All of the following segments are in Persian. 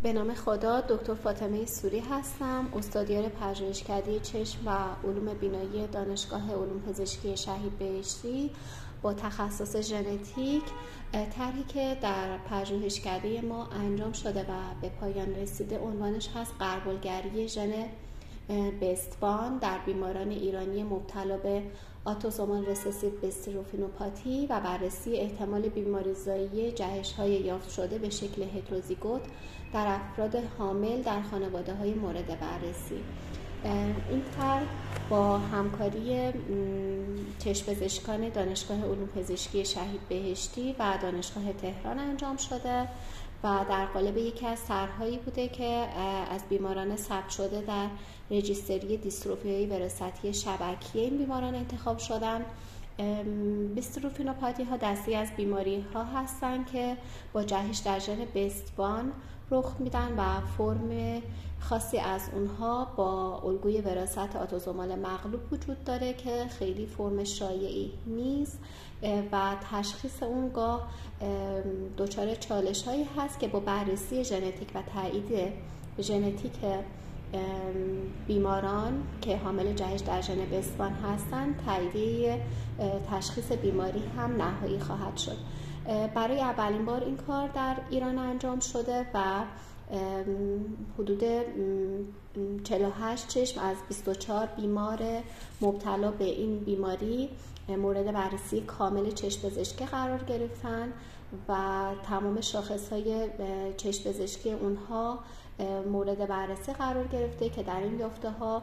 به نام خدا. دکتر فاطمه سوری هستم، استادیار پژوهشکده چشم و علوم بینایی دانشگاه علوم پزشکی شهید بهشتی با تخصص ژنتیک. طرحی که در پژوهشکده ما انجام شده و به پایان رسیده عنوانش هست غربالگری ژن بستوان در بیماران ایرانی مبتلا به آتوزومال رسسیو استروفینوپاتی و بررسی احتمال بیماریزایی جهش‌های یافت شده به شکل هتروزیگوت در افراد حامل در خانواده‌های مورد بررسی. این طرح با همکاری چشم‌پزشکان دانشگاه علوم پزشکی شهید بهشتی و دانشگاه تهران انجام شده و در قالب یکی از طرح‌هایی بوده که از بیماران ثبت شده در رجیستری دیستروفی‌های وراثتی شبکیه این بیماران انتخاب شدن. دیستروفینوپاتی ها دستی از بیماری ها هستند که با جهش در ژن بستوان رخ میدن و فرم خاصی از اونها با الگوی وراثت آتوزومال مغلوب وجود داره که خیلی فرم شایعی نیست و تشخیص اون گاه دچار چالش هایی هست که با بررسی ژنتیک و تایید ژنتیک بیماران که حامل جهش در ژن بستوان هستند تایید تشخیص بیماری هم نهایی خواهد شد. برای اولین بار این کار در ایران انجام شده و حدود 48 چشم از 24 بیمار مبتلا به این بیماری مورد بررسی کامل چشم پزشکی قرار گرفتن و تمام شاخص‌های چشم پزشکی اونها مورد بررسی قرار گرفته که در این یافته‌ها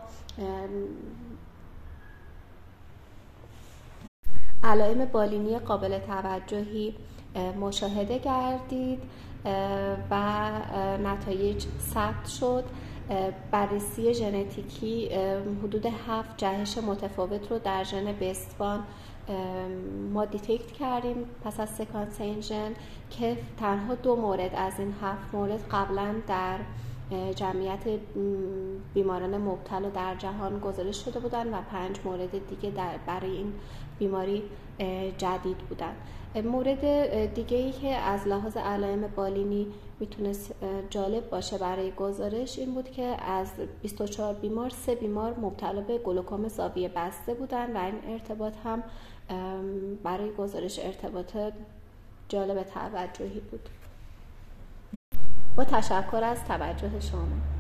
علائم بالینی قابل توجهی مشاهده گردید و نتایج ثبت شد. بررسی ژنتیکی حدود 7 جهش متفاوت رو در ژن بستوان ما دیتکت کردیم پس از سکانس ژن که تنها 2 مورد از این 7 مورد قبلا در جمعیت بیماران مبتلا در جهان گزارش شده بودند و 5 مورد دیگه برای این بیماری جدید بودند. مورد دیگه ای که از لحاظ علائم بالینی میتونست جالب باشه برای گزارش این بود که از 24 بیمار 3 بیمار مبتلا به گلوکوم زاویه بسته بودن و این ارتباط هم برای گزارش ارتباط جالب توجهی بود. با تشکر از توجه شما.